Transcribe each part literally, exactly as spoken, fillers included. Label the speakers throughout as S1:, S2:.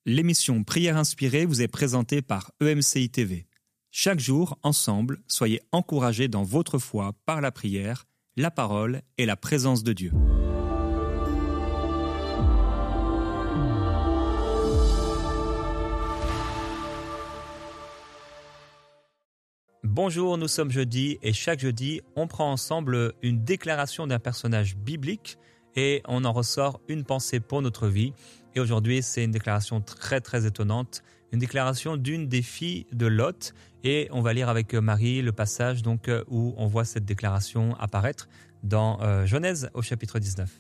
S1: L'émission Prière inspirée vous est présentée par E M C I T V. Chaque jour, ensemble, soyez encouragés dans votre foi par la prière, la parole et la présence de Dieu. Bonjour, nous sommes jeudi et chaque jeudi, on prend ensemble une déclaration d'un personnage biblique et on en ressort une pensée pour notre vie. Et aujourd'hui, c'est une déclaration très très étonnante, une déclaration d'une des filles de Lot. Et on va lire avec Marie le passage donc, où on voit cette déclaration apparaître dans euh, Genèse au chapitre dix-neuf.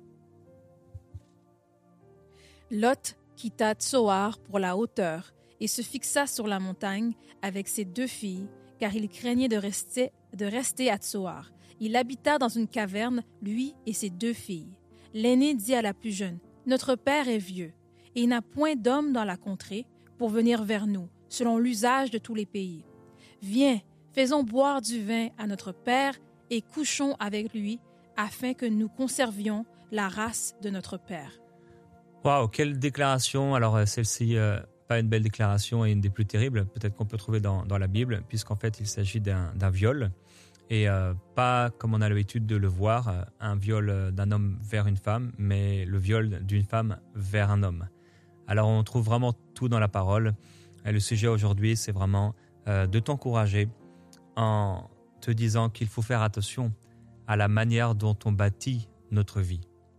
S2: Lot quitta Tsoar pour la hauteur et se fixa sur la montagne avec ses deux filles, car il craignait de rester, de rester à Tsoar. Il habita dans une caverne, lui et ses deux filles. L'aîné dit à la plus jeune, « Notre père est vieux, et il n'a point d'homme dans la contrée pour venir vers nous, selon l'usage de tous les pays. Viens, faisons boire du vin à notre père et couchons avec lui, afin que nous conservions la race de notre père. »
S1: Waouh, quelle déclaration! Alors celle-ci, euh, pas une belle déclaration et une des plus terribles, peut-être qu'on peut trouver dans, dans la Bible, puisqu'en fait il s'agit d'un, d'un viol. Et euh, pas comme on a l'habitude de le voir, euh, un viol d'un homme vers une femme, mais le viol d'une femme vers un homme. Alors on trouve vraiment tout dans la parole. Et le sujet aujourd'hui, c'est vraiment euh, de t'encourager en te disant qu'il faut faire attention à la manière dont on bâtit notre vie.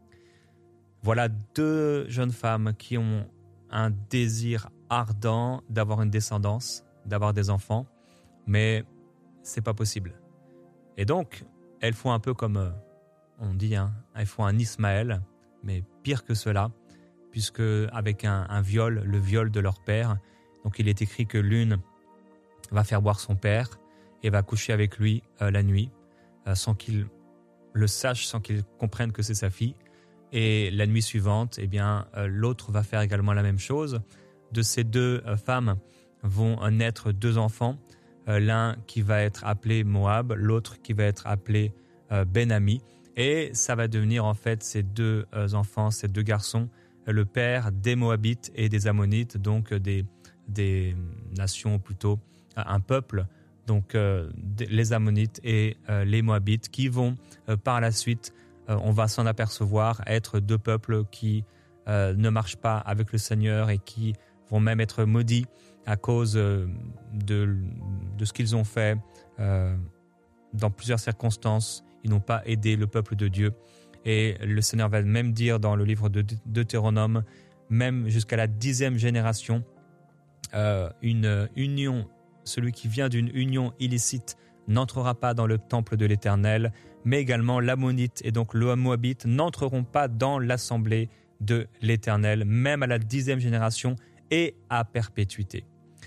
S1: Voilà deux jeunes femmes qui ont un désir ardent d'avoir une descendance, d'avoir des enfants, mais c'est pas possible. Et donc, elles font un peu comme, euh, on dit, hein, elles font un Ismaël, mais pire que cela, puisque avec un, un viol, le viol de leur père, donc il est écrit que l'une va faire boire son père et va coucher avec lui euh, la nuit, euh, sans qu'il le sache, sans qu'il comprenne que c'est sa fille. Et la nuit suivante, eh bien, euh, l'autre va faire également la même chose. De ces deux euh, femmes vont euh, naître deux enfants. Euh, l'un qui va être appelé Moab, l'autre qui va être appelé euh, Ben-Ami. Et ça va devenir en fait ces deux euh, enfants, ces deux garçons, euh, le père des Moabites et des Ammonites, donc euh, des, des nations plutôt, euh, un peuple, donc euh, les Ammonites et euh, les Moabites, qui vont euh, par la suite, euh, on va s'en apercevoir, être deux peuples qui euh, ne marchent pas avec le Seigneur et qui vont même être maudits à cause de, de ce qu'ils ont fait euh, dans plusieurs circonstances. Ils n'ont pas aidé le peuple de Dieu. Et le Seigneur va même dire dans le livre de Deutéronome, même jusqu'à la dixième génération, euh, une union, celui qui vient d'une union illicite n'entrera pas dans le temple de l'Éternel, mais également l'Ammonite et donc le Moabite n'entreront pas dans l'assemblée de l'Éternel, même à la dixième génération et à perpétuité.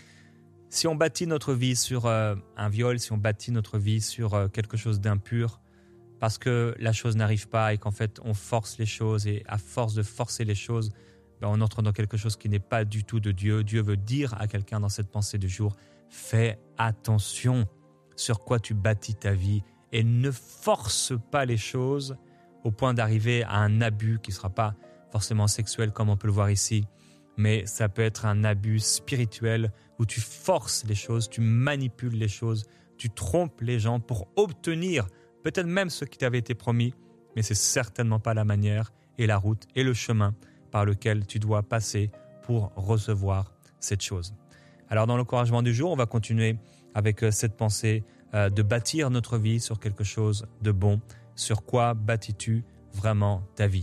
S1: Si on bâtit notre vie sur euh, un viol, si on bâtit notre vie sur euh, quelque chose d'impur, parce que la chose n'arrive pas et qu'en fait on force les choses et à force de forcer les choses, ben on entre dans quelque chose qui n'est pas du tout de Dieu. Dieu veut dire à quelqu'un dans cette pensée du jour, fais attention sur quoi tu bâtis ta vie et ne force pas les choses au point d'arriver à un abus qui ne sera pas forcément sexuel comme on peut le voir ici, mais ça peut être un abus spirituel où tu forces les choses, tu manipules les choses, tu trompes les gens pour obtenir peut-être même ce qui t'avait été promis, mais ce n'est certainement pas la manière et la route et le chemin par lequel tu dois passer pour recevoir cette chose. Alors dans l'encouragement du jour, on va continuer avec cette pensée euh, de bâtir notre vie sur quelque chose de bon. Sur quoi bâtis-tu vraiment ta vie ?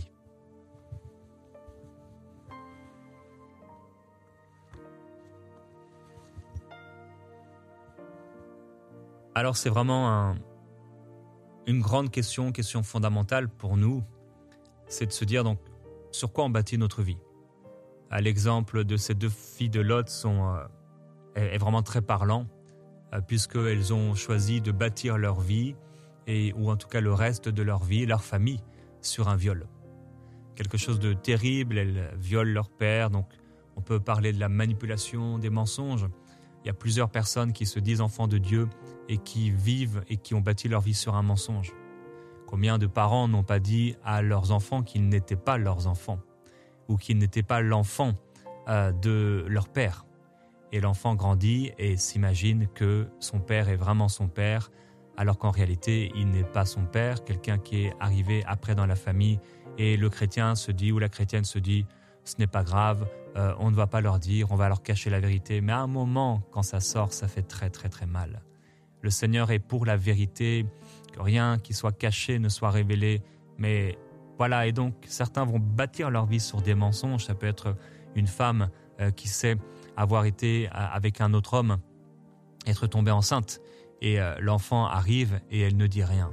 S1: Alors c'est vraiment un, une grande question, question fondamentale pour nous, c'est de se dire donc sur quoi on bâtit notre vie. À l'exemple de ces deux filles de Lot sont, euh, est vraiment très parlant, euh, puisqu'elles ont choisi de bâtir leur vie, et, ou en tout cas le reste de leur vie, leur famille, sur un viol. Quelque chose de terrible, elles violent leur père, donc on peut parler de la manipulation, des mensonges. Il y a plusieurs personnes qui se disent enfants de Dieu et qui vivent et qui ont bâti leur vie sur un mensonge. Combien de parents n'ont pas dit à leurs enfants qu'ils n'étaient pas leurs enfants ou qu'ils n'étaient pas l'enfant euh, de leur père. Et l'enfant grandit et s'imagine que son père est vraiment son père, alors qu'en réalité, il n'est pas son père, quelqu'un qui est arrivé après dans la famille. Et le chrétien se dit, ou la chrétienne se dit, ce n'est pas grave, euh, on ne va pas leur dire, on va leur cacher la vérité. Mais à un moment, quand ça sort, ça fait très très très mal. Le Seigneur est pour la vérité, que rien qui soit caché ne soit révélé. Mais voilà, et donc certains vont bâtir leur vie sur des mensonges. Ça peut être une femme euh, qui sait avoir été avec un autre homme, être tombée enceinte, et euh, l'enfant arrive et elle ne dit rien.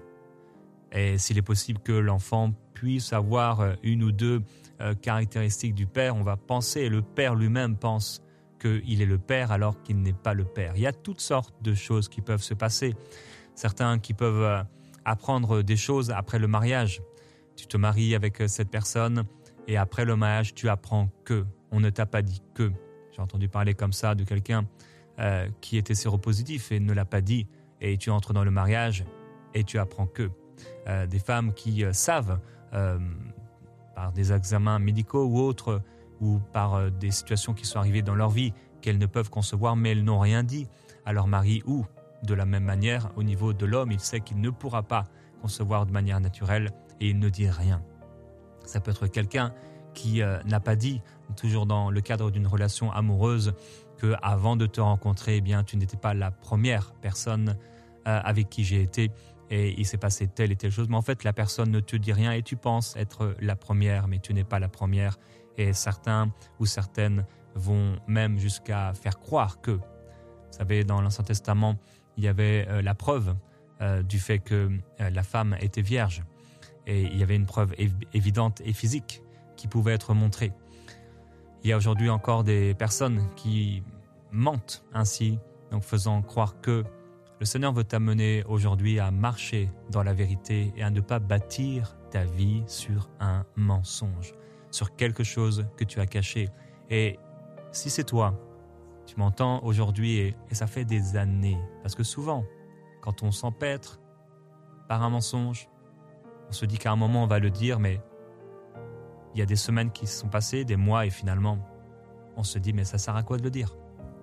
S1: Et s'il est possible que l'enfant puisse avoir une ou deux euh, caractéristiques du père, on va penser, et le père lui-même pense qu'il est le père alors qu'il n'est pas le père. Il y a toutes sortes de choses qui peuvent se passer. Certains qui peuvent euh, apprendre des choses après le mariage. Tu te maries avec cette personne et après le mariage, tu apprends que. On ne t'a pas dit que. J'ai entendu parler comme ça de quelqu'un euh, qui était séropositif et ne l'a pas dit. Et tu entres dans le mariage et tu apprends que. Euh, des femmes qui euh, savent, euh, par des examens médicaux ou autres, ou par euh, des situations qui sont arrivées dans leur vie, qu'elles ne peuvent concevoir, mais elles n'ont rien dit à leur mari. Ou, de la même manière, au niveau de l'homme, il sait qu'il ne pourra pas concevoir de manière naturelle et il ne dit rien. Ça peut être quelqu'un qui euh, n'a pas dit, toujours dans le cadre d'une relation amoureuse, qu'avant de te rencontrer, eh bien, tu n'étais pas la première personne euh, avec qui j'ai été et il s'est passé telle et telle chose. Mais en fait, la personne ne te dit rien et tu penses être la première, mais tu n'es pas la première. Et certains ou certaines vont même jusqu'à faire croire que. Vous savez, dans l'Ancien Testament, il y avait euh, la preuve euh, du fait que euh, la femme était vierge. Et il y avait une preuve év- évidente et physique qui pouvait être montrée. Il y a aujourd'hui encore des personnes qui mentent ainsi, donc faisant croire que le Seigneur veut t'amener aujourd'hui à marcher dans la vérité et à ne pas bâtir ta vie sur un mensonge, sur quelque chose que tu as caché. Et si c'est toi, tu m'entends aujourd'hui et, et ça fait des années, parce que souvent, quand on s'empêtre par un mensonge, on se dit qu'à un moment on va le dire, mais il y a des semaines qui se sont passées, des mois, et finalement, on se dit, mais ça sert à quoi de le dire ?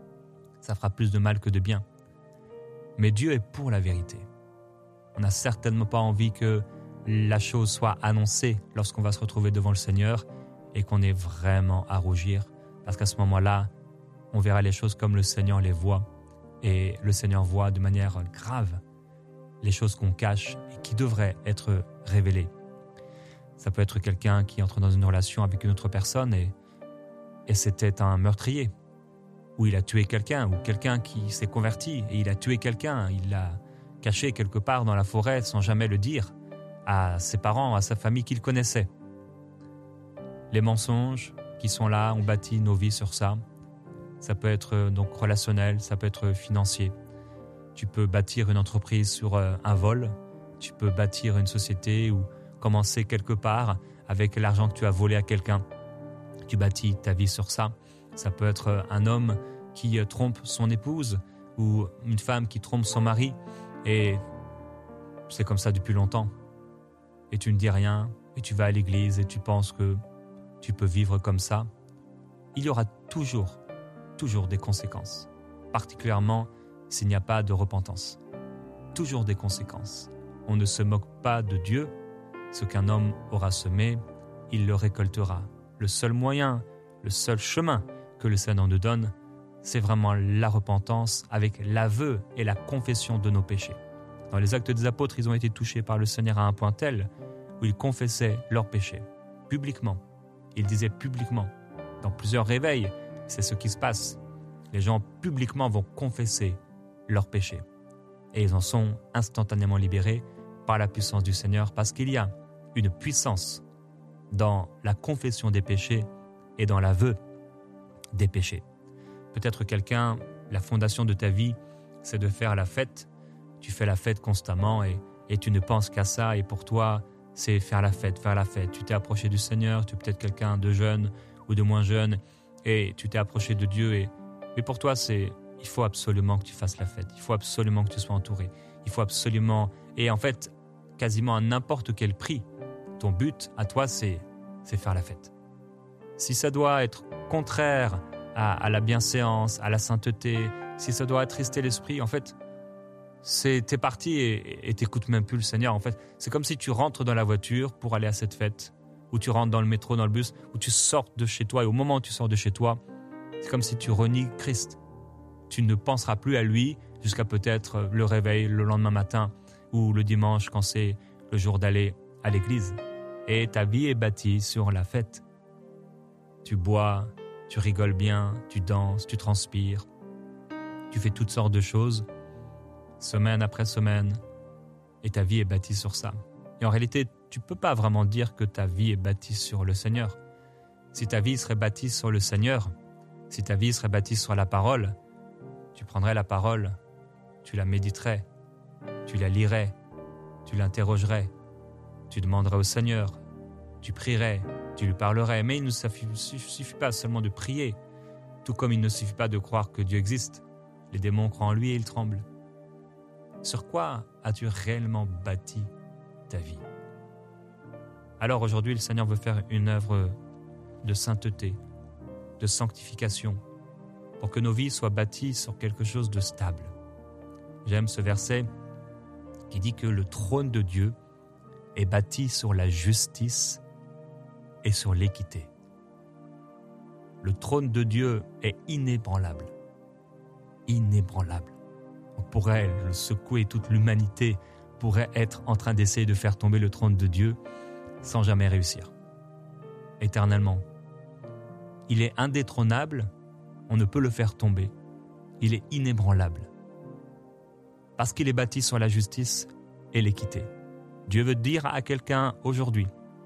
S1: Ça fera plus de mal que de bien. Mais Dieu est pour la vérité. On n'a certainement pas envie que la chose soit annoncée lorsqu'on va se retrouver devant le Seigneur et qu'on ait vraiment à rougir, parce qu'à ce moment-là, on verra les choses comme le Seigneur les voit, et le Seigneur voit de manière grave les choses qu'on cache et qui devraient être révélées. Ça peut être quelqu'un qui entre dans une relation avec une autre personne et, et c'était un meurtrier, ou il a tué quelqu'un, ou quelqu'un qui s'est converti et il a tué quelqu'un, il l'a caché quelque part dans la forêt sans jamais le dire à ses parents, à sa famille qu'il connaissait. Les mensonges qui sont là, on bâtit nos vies sur ça. Ça peut être donc relationnel, ça peut être financier. Tu peux bâtir une entreprise sur un vol, tu peux bâtir une société ou commencer quelque part avec l'argent que tu as volé à quelqu'un. Tu bâtis ta vie sur ça. Ça peut être un homme qui trompe son épouse ou une femme qui trompe son mari et c'est comme ça depuis longtemps. Et tu ne dis rien et tu vas à l'église et tu penses que tu peux vivre comme ça. Il y aura toujours, toujours des conséquences, particulièrement s'il n'y a pas de repentance. Toujours des conséquences. On ne se moque pas de Dieu. Ce qu'un homme aura semé, il le récoltera. Le seul moyen, le seul chemin que le Seigneur nous donne, c'est vraiment la repentance avec l'aveu et la confession de nos péchés. Dans les Actes des Apôtres, ils ont été touchés par le Seigneur à un point tel où ils confessaient leurs péchés, publiquement. Ils disaient publiquement. Dans plusieurs réveils, c'est ce qui se passe. Les gens publiquement vont confesser leurs péchés. Et ils en sont instantanément libérés par la puissance du Seigneur, parce qu'il y a une puissance dans la confession des péchés et dans l'aveu des péchés. Peut-être quelqu'un, la fondation de ta vie, c'est de faire la fête. Tu fais la fête constamment et, et tu ne penses qu'à ça. Et pour toi, c'est faire la fête, faire la fête. Tu t'es approché du Seigneur, tu es peut-être quelqu'un de jeune ou de moins jeune et tu t'es approché de Dieu. Et, et pour toi, c'est, il faut absolument que tu fasses la fête. Il faut absolument que tu sois entouré. Il faut absolument... Et en fait, quasiment à n'importe quel prix, ton but à toi, c'est, c'est faire la fête. si ça doit être contraire à, à la bienséance, à la sainteté, si ça doit attrister l'esprit, en fait, c'est, t'es parti et, et t'écoutes même plus le Seigneur. En fait, c'est comme si tu rentres dans la voiture pour aller à cette fête, ou tu rentres dans le métro, dans le bus, ou tu sors de chez toi, et au moment où tu sors de chez toi, c'est comme si tu renies Christ. Tu ne penseras plus à lui jusqu'à peut-être le réveil le lendemain matin, ou le dimanche quand c'est le jour d'aller à l'église. Et ta vie est bâtie sur la fête. Tu bois, tu rigoles bien, tu danses, tu transpires, tu fais toutes sortes de choses, semaine après semaine, et ta vie est bâtie sur ça. Et en réalité, tu ne peux pas vraiment dire que ta vie est bâtie sur le Seigneur. Si ta vie serait bâtie sur le Seigneur, si ta vie serait bâtie sur la parole, tu prendrais la parole, tu la méditerais, tu la lirais, tu l'interrogerais, tu demanderais au Seigneur, tu prierais, tu lui parlerais. Mais il ne suffit pas seulement de prier, tout comme il ne suffit pas de croire que Dieu existe. Les démons croient en lui et ils tremblent. Sur quoi as-tu réellement bâti ta vie? Alors aujourd'hui, le Seigneur veut faire une œuvre de sainteté, de sanctification, pour que nos vies soient bâties sur quelque chose de stable. J'aime ce verset qui dit que le trône de Dieu est bâti sur la justice et sur l'équité. Le trône de Dieu est inébranlable. Inébranlable. On pourrait le secouer, toute l'humanité pourrait être en train d'essayer de faire tomber le trône de Dieu sans jamais réussir. Éternellement. Il est indétrônable, on ne peut le faire tomber. Il est inébranlable. Parce qu'il est bâti sur la justice et l'équité. Dieu veut dire à quelqu'un aujourd'hui,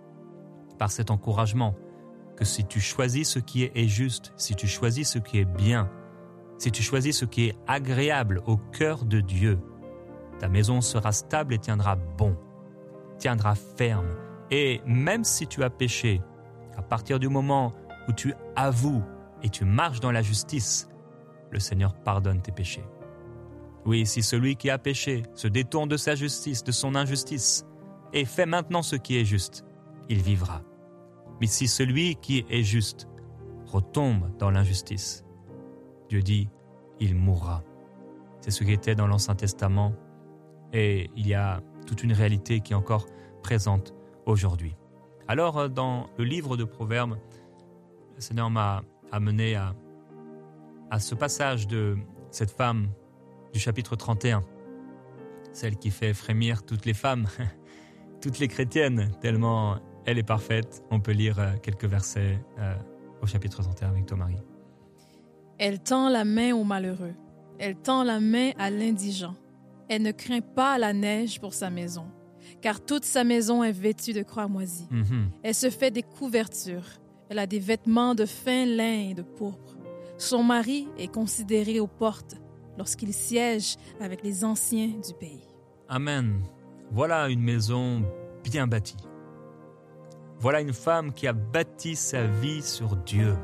S1: par cet encouragement, que si tu choisis ce qui est juste, si tu choisis ce qui est bien, si tu choisis ce qui est agréable au cœur de Dieu, ta maison sera stable et tiendra bon, tiendra ferme. Et même si tu as péché, à partir du moment où tu avoues et tu marches dans la justice, le Seigneur pardonne tes péchés. Oui, si celui qui a péché se détourne de sa justice, de son injustice, et fait maintenant ce qui est juste, il vivra. Mais si celui qui est juste retombe dans l'injustice, Dieu dit, il mourra. C'est ce qui était dans l'Ancien Testament, et il y a toute une réalité qui est encore présente aujourd'hui. Alors, dans le livre de Proverbes, le Seigneur m'a amené à, à ce passage de cette femme du chapitre trente et un, celle qui fait frémir toutes les femmes, toutes les chrétiennes, tellement elle est parfaite. On peut lire quelques versets euh, au chapitre trente et un avec toi, Marie.
S2: Elle tend la main au malheureux, elle tend la main à l'indigent. Elle ne craint pas la neige pour sa maison, car toute sa maison est vêtue de cramoisis. Mm-hmm. Elle se fait des couvertures, elle a des vêtements de fin lin et de pourpre. Son mari est considéré aux portes lorsqu'il siège avec les anciens du pays.
S1: Amen. Voilà une maison bien bâtie. Voilà une femme qui a bâti sa vie sur Dieu.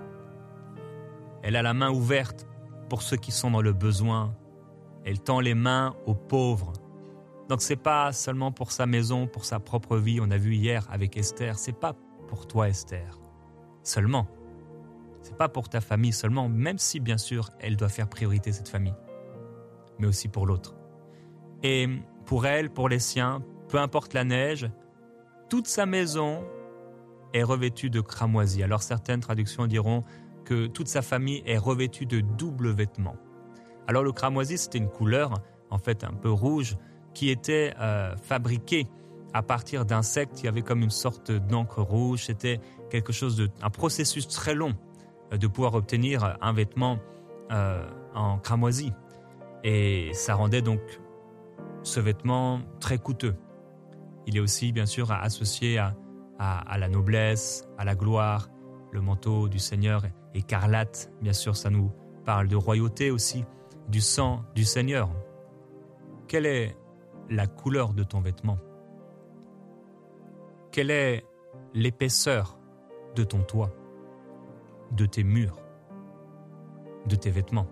S1: Elle a la main ouverte pour ceux qui sont dans le besoin. Elle tend les mains aux pauvres. Donc c'est pas seulement pour sa maison, pour sa propre vie. On a vu hier avec Esther, c'est pas pour toi Esther seulement. C'est pas pour ta famille seulement, même si bien sûr elle doit faire priorité cette famille, mais aussi pour l'autre. Et pour elle, pour les siens, peu importe la neige, toute sa maison est revêtue de cramoisis. Alors certaines traductions diront que toute sa famille est revêtue de doubles vêtements. Alors le cramoisi, c'était une couleur, en fait un peu rouge, qui était euh, fabriquée à partir d'insectes. Il y avait comme une sorte d'encre rouge. C'était quelque chose de, un processus très long euh, de pouvoir obtenir un vêtement euh, en cramoisi. Et ça rendait donc ce vêtement très coûteux. Il est aussi bien sûr associé à, à, à la noblesse, à la gloire. Le manteau du Seigneur écarlate, bien sûr, ça nous parle de royauté aussi, du sang du Seigneur. Quelle est la couleur de ton vêtement? Quelle est l'épaisseur de ton toit, de tes murs, de tes vêtements?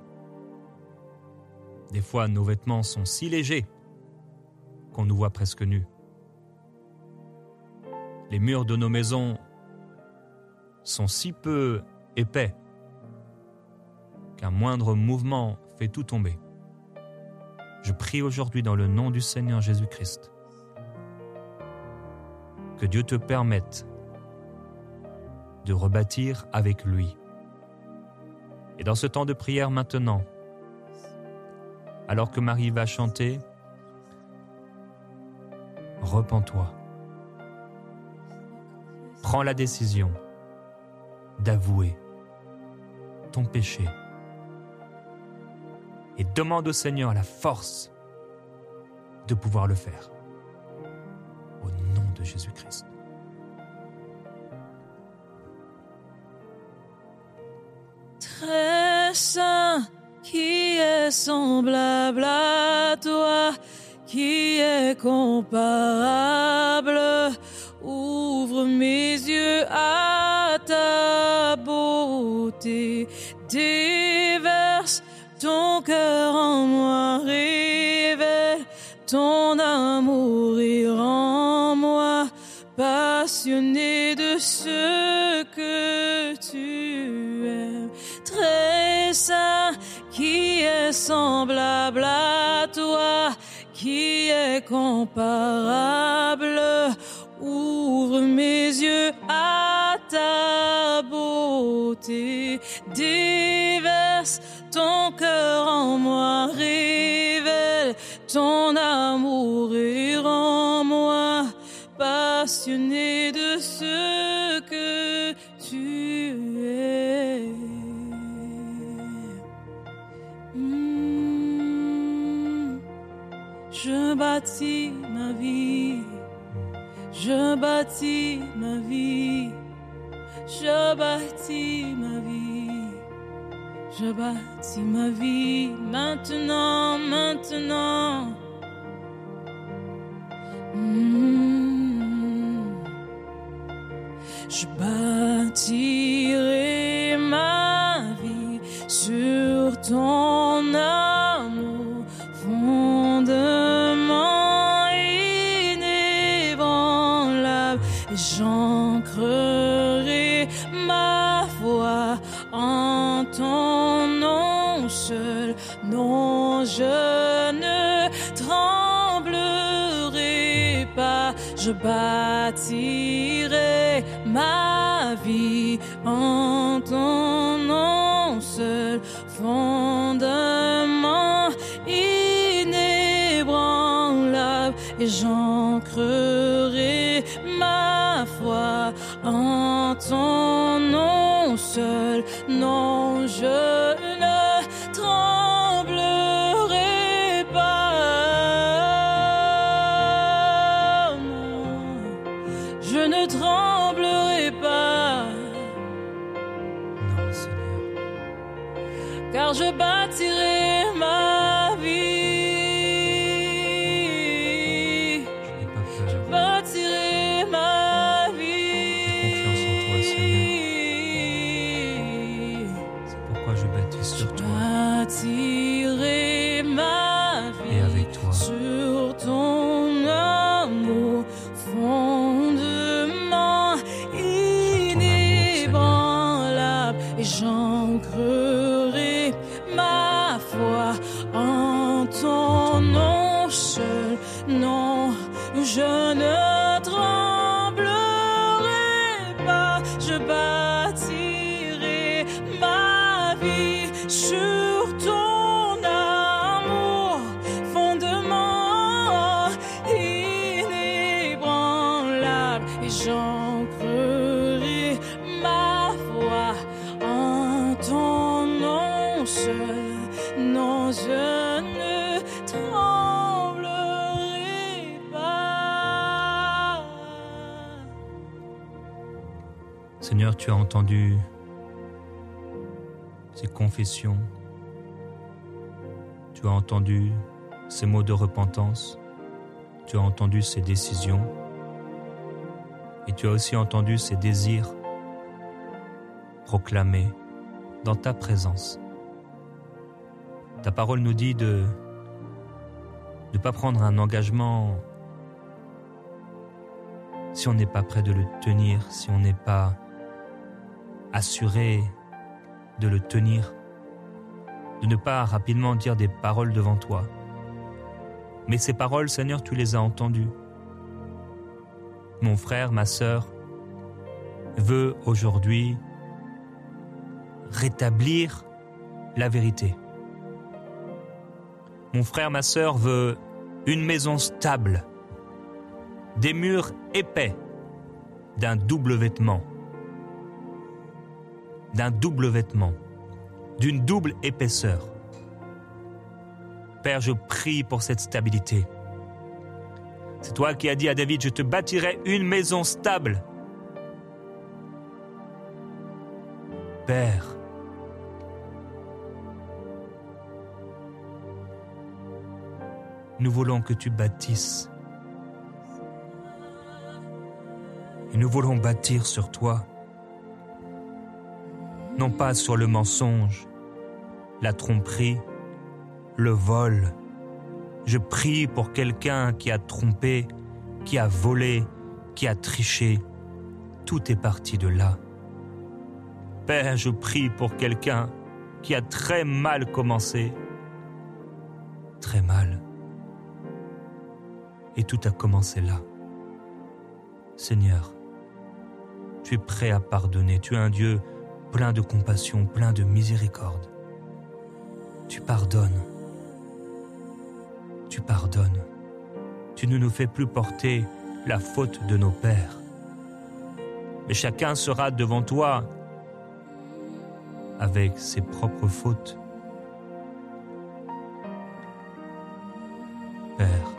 S1: Des fois, nos vêtements sont si légers qu'on nous voit presque nus. Les murs de nos maisons sont si peu épais qu'un moindre mouvement fait tout tomber. Je prie aujourd'hui dans le nom du Seigneur Jésus-Christ que Dieu te permette de rebâtir avec lui. Et dans ce temps de prière maintenant, alors que Marie va chanter, repens-toi. Prends la décision d'avouer ton péché et demande au Seigneur la force de pouvoir le faire. Au nom de Jésus-Christ.
S3: Très saint, qui est semblable à toi, qui est comparable, ouvre mes yeux à ta beauté, déverse ton cœur en moi, révèle ton amour et rends-moi passionné de ce que tu aimes. Très saint, qui est semblable à toi, qui est comparable, ouvre mes yeux à ta beauté, déverse ton cœur en moi, révèle ton amour et rends-moi passionné de ce que tu es. Mmh. Je bâtis ma vie, je bâtis ma vie, je bâtis ma vie, je bâtis ma vie maintenant, maintenant. Mmh. Je bâtirai ma vie sur ton amour, fondement inébranlable, et j'ancrerai ma foi en ton nom seul. Non, je ne tremblerai pas, je bâtirai ma vie en ton nom seul, fondement inébranlable, et j'ancrerai ma foi en ton nom seul. Non, je ne tremblerai pas, non, je ne tremblerai pas.
S1: Non, Seigneur.
S3: Car je bâtirai ma vie,
S1: Je n'ai pas peur.
S3: je bâtirai ma vie.
S1: J'ai confiance en toi, Seigneur. C'est pourquoi je bâtis sur toi
S3: Bâtirai ma vie
S1: et avec toi.
S3: sur ton amour, fondement inébranlable, et j'ancrerai ma foi en ton nom seul. Non, je ne tremblerai pas, je bâtirai ma vie sur ton amour, fondement inébranlable, et j'ancrerai ma foi en ton nom seul. Non, je ne tremblerai pas.
S1: Seigneur, tu as entendu ces confessions. Tu as entendu ces mots de repentance. Tu as entendu ces décisions. Et tu as aussi entendu ces désirs proclamés dans ta présence. Ta parole nous dit de ne pas prendre un engagement si on n'est pas prêt de le tenir, si on n'est pas assuré de le tenir, de ne pas rapidement dire des paroles devant toi. Mais ces paroles, Seigneur, tu les as entendues. Mon frère, ma sœur, veut aujourd'hui rétablir la vérité. Mon frère, ma sœur veut une maison stable, des murs épais, d'un double vêtement, d'un double vêtement, d'une double épaisseur. Père, je prie pour cette stabilité. C'est toi qui as dit à David, je te bâtirai une maison stable. Père, nous voulons que tu bâtisses. Et nous voulons bâtir sur toi, non pas sur le mensonge, la tromperie, le vol. Je prie pour quelqu'un qui a trompé, qui a volé, qui a triché. Tout est parti de là. Père, je prie pour quelqu'un qui a très mal commencé. Très mal. Et tout a commencé là. Seigneur, tu es prêt à pardonner. Tu es un Dieu plein de compassion, plein de miséricorde. Tu pardonnes. Tu pardonnes. Tu ne nous fais plus porter la faute de nos pères. Mais chacun sera devant toi avec ses propres fautes. Père,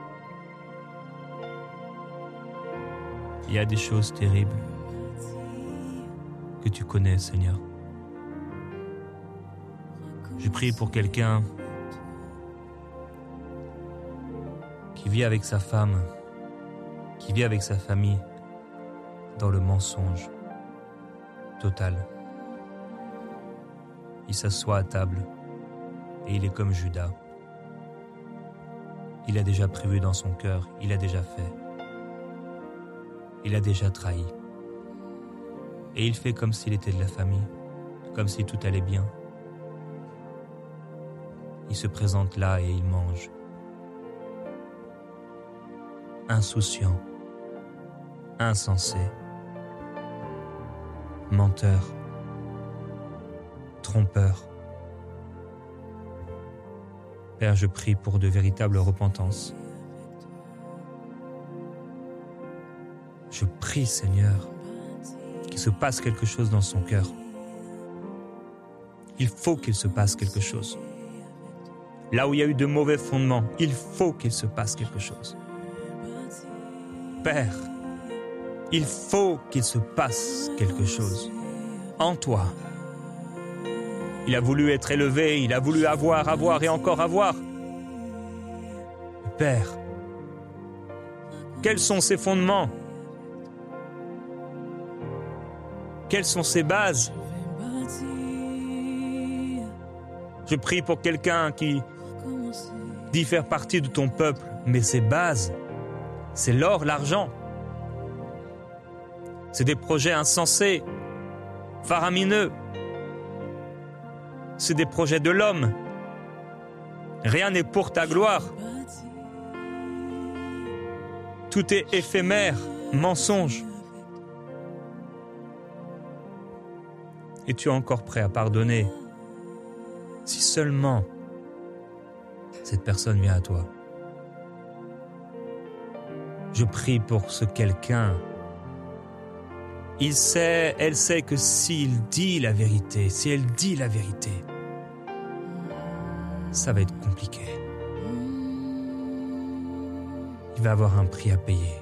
S1: il y a des choses terribles que tu connais, Seigneur. Je prie pour quelqu'un qui vit avec sa femme, qui vit avec sa famille dans le mensonge total. Il s'assoit à table et il est comme Judas. Il a déjà prévu dans son cœur, il a déjà fait. Il a déjà trahi. Et il fait comme s'il était de la famille, comme si tout allait bien. Il se présente là et il mange. Insouciant, insensé, menteur, trompeur. Père, je prie pour de véritables repentances. Je prie, Seigneur, qu'il se passe quelque chose dans son cœur. Il faut qu'il se passe quelque chose. Là où il y a eu de mauvais fondements, il faut qu'il se passe quelque chose. Père, il faut qu'il se passe quelque chose en toi. Il a voulu être élevé, il a voulu avoir, avoir et encore avoir. Père, quels sont ses fondements? Quelles sont ses bases? Je prie pour quelqu'un qui dit faire partie de ton peuple, mais ses bases, c'est l'or, l'argent. C'est des projets insensés, faramineux. C'est des projets de l'homme. Rien n'est pour ta gloire. Tout est éphémère, mensonge. Et tu es encore prêt à pardonner si seulement cette personne vient à toi. Je prie pour ce quelqu'un. Il sait, elle sait que s'il dit la vérité, si elle dit la vérité, ça va être compliqué. Il va avoir un prix à payer.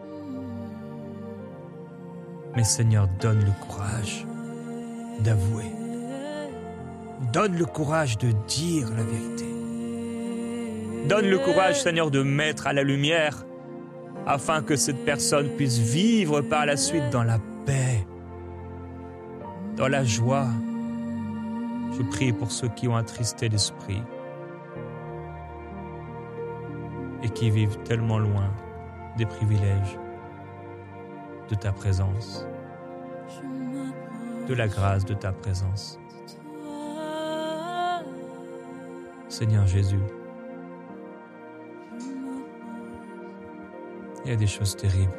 S1: Mais Seigneur, donne le courage d'avouer. Donne le courage de dire la vérité. Donne le courage, Seigneur, de mettre à la lumière afin que cette personne puisse vivre par la suite dans la paix, dans la joie. Je prie pour ceux qui ont attristé l'esprit et qui vivent tellement loin des privilèges de ta présence. de la grâce de ta présence. Seigneur Jésus, il y a des choses terribles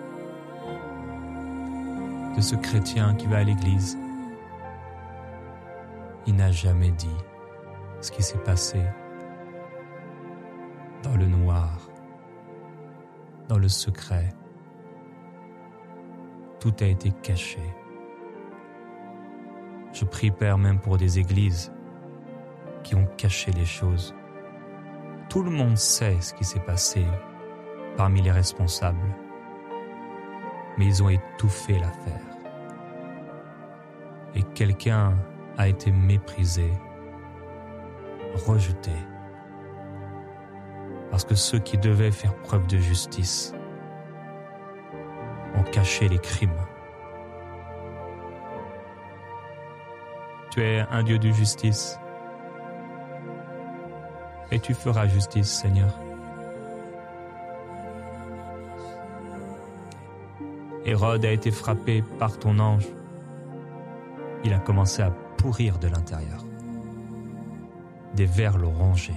S1: de ce chrétien qui va à l'église. Il n'a jamais dit ce qui s'est passé dans le noir, dans le secret. Tout a été caché. Je prie, Père, même pour des églises qui ont caché les choses. Tout le monde sait ce qui s'est passé parmi les responsables, mais ils ont étouffé l'affaire. Et quelqu'un a été méprisé, rejeté, parce que ceux qui devaient faire preuve de justice ont caché les crimes. Tu es un Dieu de justice et tu feras justice, Seigneur. Hérode a été frappé par ton ange. Il a commencé à pourrir de l'intérieur. Des vers l'ont rongé.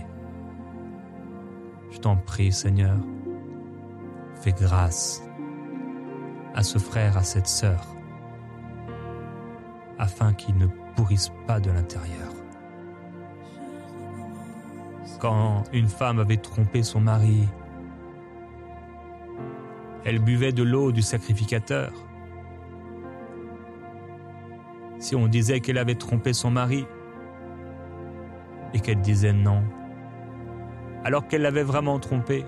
S1: Je t'en prie, Seigneur, fais grâce à ce frère, à cette sœur, afin qu'ils ne pourrissent pas de l'intérieur. Quand une femme avait trompé son mari, elle buvait de l'eau du sacrificateur. Si on disait qu'elle avait trompé son mari et qu'elle disait non, alors qu'elle l'avait vraiment trompé,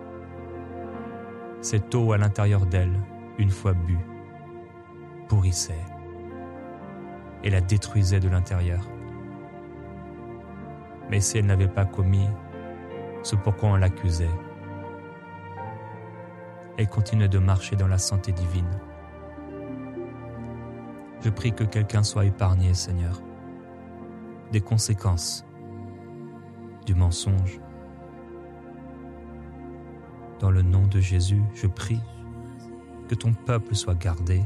S1: cette eau à l'intérieur d'elle, une fois bue, pourrissait et la détruisait de l'intérieur. Mais si elle n'avait pas commis ce pourquoi on l'accusait, elle continuait de marcher dans la santé divine. Je prie que quelqu'un soit épargné, Seigneur, des conséquences du mensonge. Dans le nom de Jésus, je prie que ton peuple soit gardé.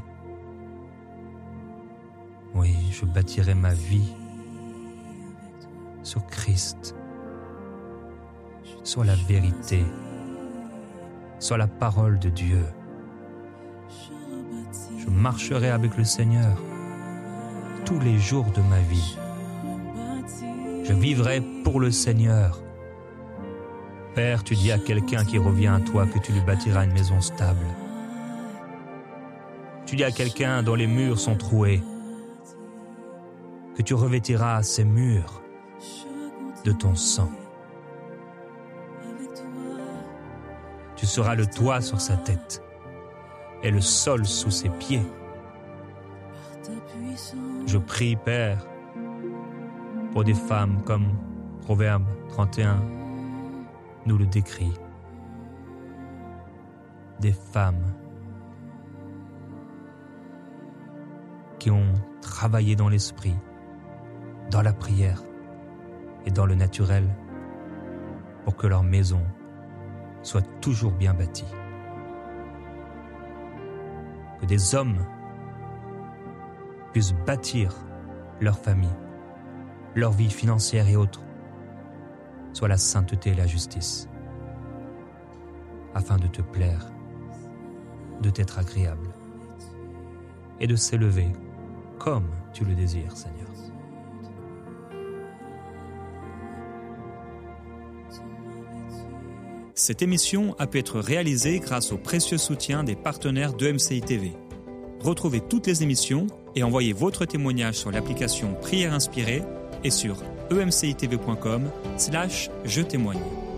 S1: Oui, je bâtirai ma vie sur Christ, sur la vérité, sur la parole de Dieu. Je marcherai avec le Seigneur tous les jours de ma vie. Je vivrai pour le Seigneur. Père, tu dis à quelqu'un qui revient à toi que tu lui bâtiras une maison stable. Tu dis à quelqu'un dont les murs sont troués que tu revêtiras ces murs de ton sang. Tu seras le toit sur sa tête et le sol sous ses pieds. Je prie, Père, pour des femmes comme Proverbe trente et un nous le décrit. Des femmes qui ont travaillé dans l'esprit, dans la prière et dans le naturel pour que leur maison soit toujours bien bâtie. Que des hommes puissent bâtir leur famille, leur vie financière et autres, soit la sainteté et la justice, afin de te plaire, de t'être agréable et de s'élever comme tu le désires, Seigneur.
S4: Cette émission a pu être réalisée grâce au précieux soutien des partenaires d'E M C I T V. Retrouvez toutes les émissions et envoyez votre témoignage sur l'application Prière Inspirée et sur e m c i t v point com slash je témoigne.